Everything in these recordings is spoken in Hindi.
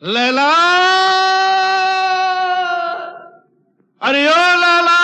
लैला, अरे ओ लैला,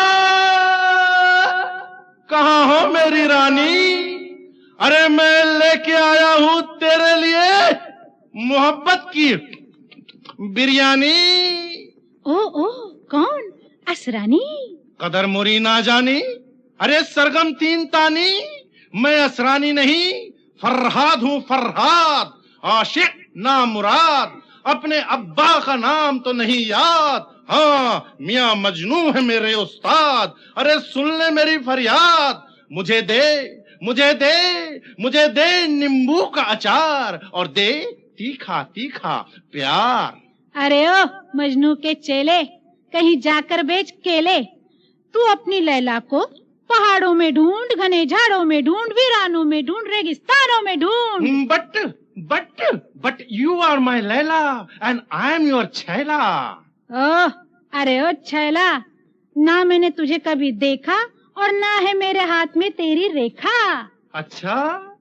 कहाँ हो मेरी रानी? अरे मैं लेके आया हूँ तेरे लिए मोहब्बत की बिरयानी। ओ कौन? असरानी? कदर मुरी ना जानी, अरे सरगम तीन तानी, मैं असरानी नहीं फरहाद हूँ फरहाद, आशिक ना मुराद, अपने अब्बा का नाम तो नहीं याद, हाँ मियां मजनू है मेरे उस्ताद। अरे सुन ले मेरी फरियाद, मुझे दे मुझे दे मुझे दे नींबू का अचार और दे तीखा तीखा प्यार। अरे ओ मजनू के चेले, कहीं जाकर बेच केले। तू अपनी लैला को पहाड़ों में ढूंढ, घने झाड़ों में ढूंढ, वीरानों में ढूंढ, रेगिस्तानों में ढूंढ। But you are my Laila and I am your chhaila. Oh, अरे ओ छैला, ना मैंने तुझे कभी देखा और ना है मेरे हाथ में तेरी रेखा। अच्छा?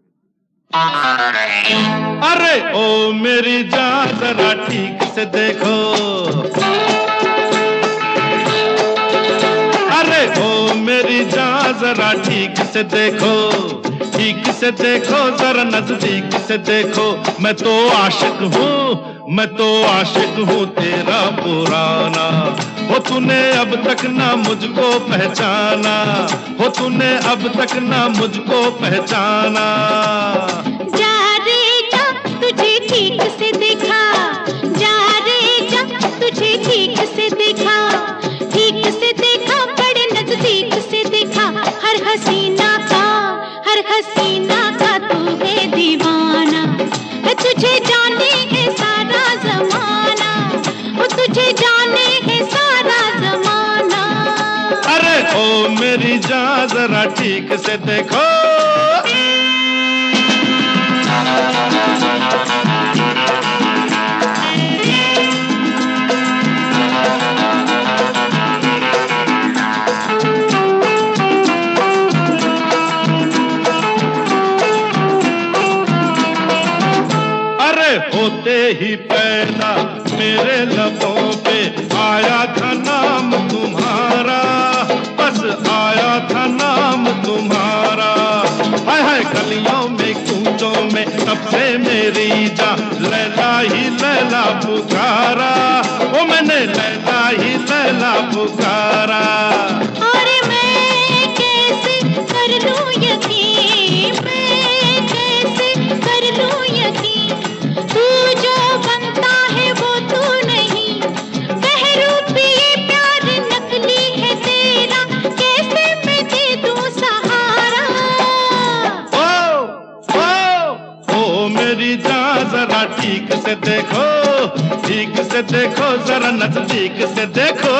अरे ओ मेरी जान जरा ठीक से देखो, अरे ओ मेरी जान जरा ठीक से देखो, ठीक से देखो जरा नजदीक से देखो, मैं तो आशिक हूँ, मैं तो आशिक हूँ तेरा पुराना। हो तूने अब तक ना मुझको पहचाना, हो तूने अब तक ना मुझको पहचाना। जा रे जा, तुझे ठीक से देखा, जा रे जा, तुझे ठीक से देखा, ठीक से देखा, बड़े नजदीक से देखा, हर हसीना का तू है दीवाना, तुझे जाने है सारा जमाना, वो तुझे जाने है सारा जमाना। अरे ओ मेरी जान जरा ठीक से देखो, होते ही पैदा मेरे लबों पे आया था नाम तुम्हारा, बस आया था नाम तुम्हारा। हाय हाय गलियों में कूचों में तब से मेरी जान लैला ही लैला पुकारा, ओ मैंने लैला ही लैला पुकारा। अरे मैं कैसे कर लूं यकीन, मैं कैसे कर लूं यकीन, तू जो बनता है वो तू नहीं, बहरूपी ये प्यार नकली है तेरा, कैसे मैं दे दूं सहारा। ओ मेरी जान जरा ठीक से देखो, ठीक से देखो जरा नजदीक से देखो।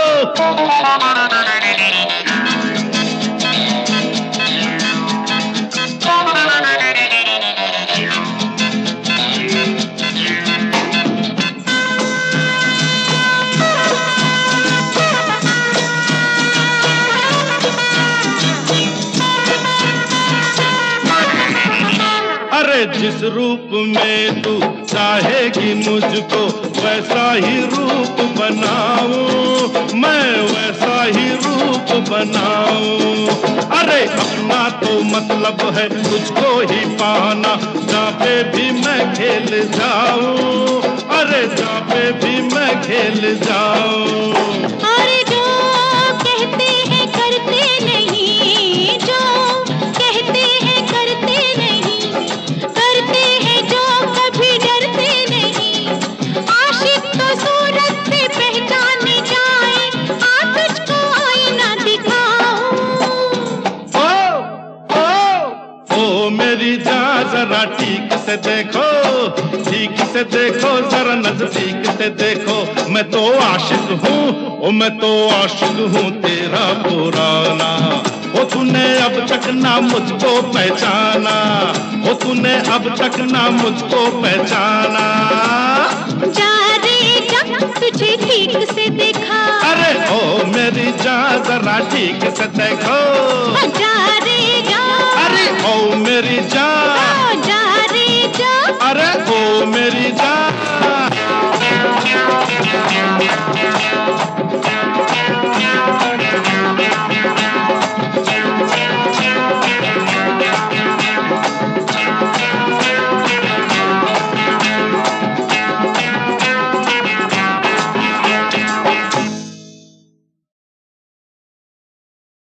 जिस रूप में तू चाहेगी मुझको वैसा ही रूप बनाऊं, मैं वैसा ही रूप बनाऊं। अरे अपना तो मतलब है तुझको ही पाना, जहाँ पे भी मैं खेल जाऊं, अरे जहाँ पे भी मैं खेल जाऊं। अरे जो कहते हैं करते नहीं, जो कहते हैं करते नहीं, करते हैं जो कभी डरते नहीं, आशिक तो सूरत से पहचाने जाए, आ तुझको आईना दिखाऊं। ओ मेरी जान जरा ठीक से देखो, ठीक से देखो जरा नजदीक से देखो, मैं तो आशिक हूँ, ओ मैं तो आशिक हूँ तेरा पुराना। हो तूने अब तक ना मुझको पहचाना, हो तूने अब तक ना मुझको पहचाना। जा रे जा, तुझे ठीक से देखा, अरे ओ मेरी जान जरा ठीक से देखो, जा रे जा, अरे ओ मेरी जान, जा रे जा, अरे ओ मेरी जान।